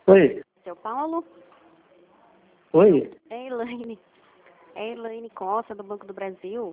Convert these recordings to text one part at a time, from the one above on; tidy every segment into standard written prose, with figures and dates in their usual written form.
Oi, Seu Paulo? oi. É Elaine. É Elaine Costa, do Banco do Brasil.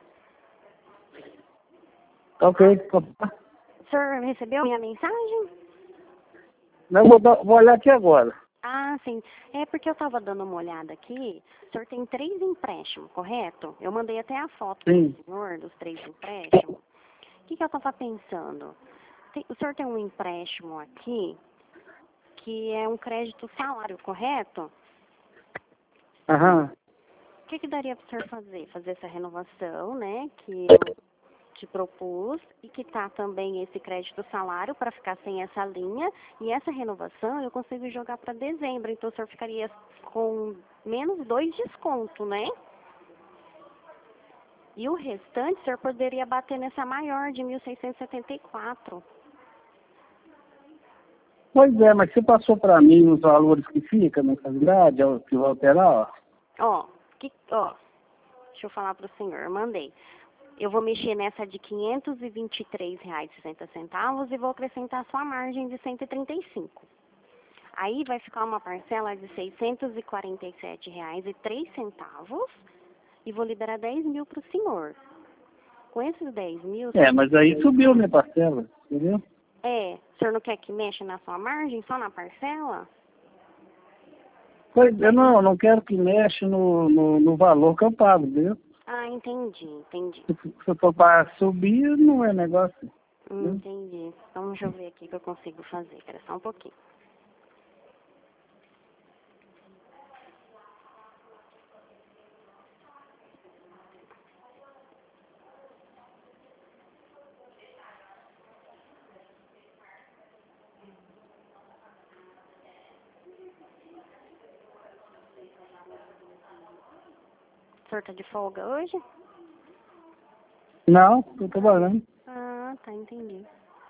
Ok. O senhor recebeu minha mensagem? Não, vou olhar aqui agora. Ah, sim. É porque eu estava dando uma olhada aqui. O senhor tem 3 empréstimos, correto? Eu mandei até a foto Sim. do senhor, dos 3 empréstimos. O que eu estava pensando? O senhor tem um empréstimo aqui que é um crédito salário, correto? Aham. O que daria para o senhor fazer? Fazer essa renovação, né? Que eu te propus e que tá também esse crédito salário para ficar sem essa linha. E essa renovação eu consigo jogar para dezembro. Então o senhor ficaria com menos 2 desconto, né? E o restante o senhor poderia bater nessa maior de 1.674. Pois é, mas você passou para mim os valores que fica na mensalidade, que vai alterar, ó. Ó, deixa eu falar para o senhor, eu mandei. Eu vou mexer nessa de R$ 523,60 e vou acrescentar a sua margem de 135. Aí vai ficar uma parcela de R$ 647,03 e vou liberar 10 mil para o senhor. Com esses 10 mil... Mas aí subiu minha parcela, entendeu? O senhor não quer que mexa na sua margem, só na parcela? Pois eu não quero que mexa no valor que eu pago, entendeu? Ah, entendi. Se for para subir, não é negócio. Entendi. Então deixa eu ver aqui o que eu consigo fazer. Espera só um pouquinho. O senhor tá de folga hoje? Não, estou trabalhando. Ah, tá, entendi.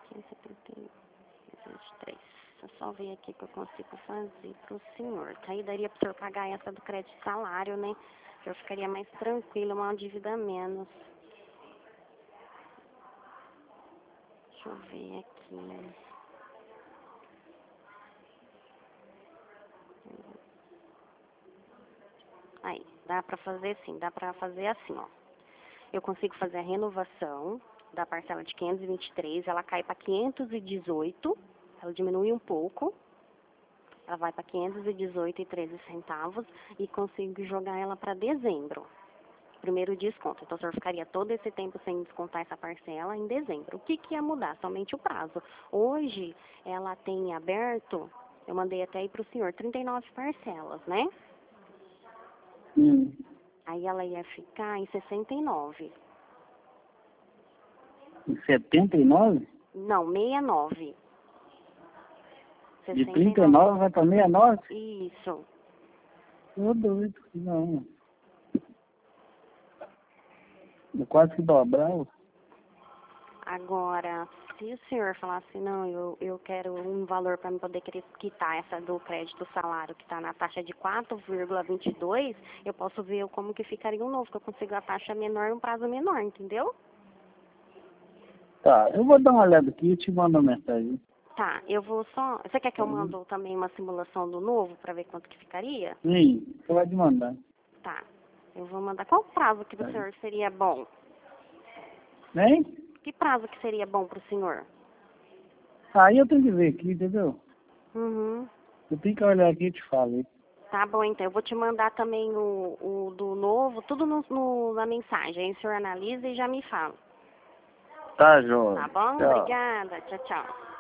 573. Deixa eu só ver aqui o que eu consigo fazer pro senhor. Tá? Aí daria pro senhor pagar essa do crédito salário, né? O senhor ficaria mais tranquilo, uma dívida a menos. Deixa eu ver aqui. Aí, dá pra fazer sim, dá pra fazer assim, ó. Eu consigo fazer a renovação da parcela de 523, ela cai para 518, ela diminui um pouco, ela vai para 518,13 e consigo jogar ela para dezembro. Primeiro desconto. Então, o senhor ficaria todo esse tempo sem descontar essa parcela em dezembro. O que ia mudar? Somente o prazo. Hoje, ela tem aberto, eu mandei até aí para o senhor, 39 parcelas, né? Aí ela ia ficar em 69. Em 79? Não, 69. De 39 vai para 69? Isso. Tô doido, não. Eu quase que dobrava. Agora, se o senhor falar assim, não, eu quero um valor para me poder quitar essa do crédito salário que está na taxa de 4,22, eu posso ver como que ficaria um novo, que eu consigo a taxa menor e um prazo menor, entendeu? Tá, eu vou dar uma olhada aqui e te mando uma mensagem. Tá, eu vou só... Você quer que eu mando também uma simulação do novo para ver quanto que ficaria? Sim, você vai te mandar. Tá, eu vou mandar. Qual prazo que do senhor seria bom? Hein? Que prazo que seria bom para o senhor? Aí eu tenho que ver aqui, entendeu? Uhum. Eu tenho que olhar aqui e te falo. Hein? Tá bom, então. Eu vou te mandar também o do novo, tudo na mensagem. Aí o senhor analisa e já me fala. Tá, João. Tá bom? Tchau. Obrigada. Tchau, tchau.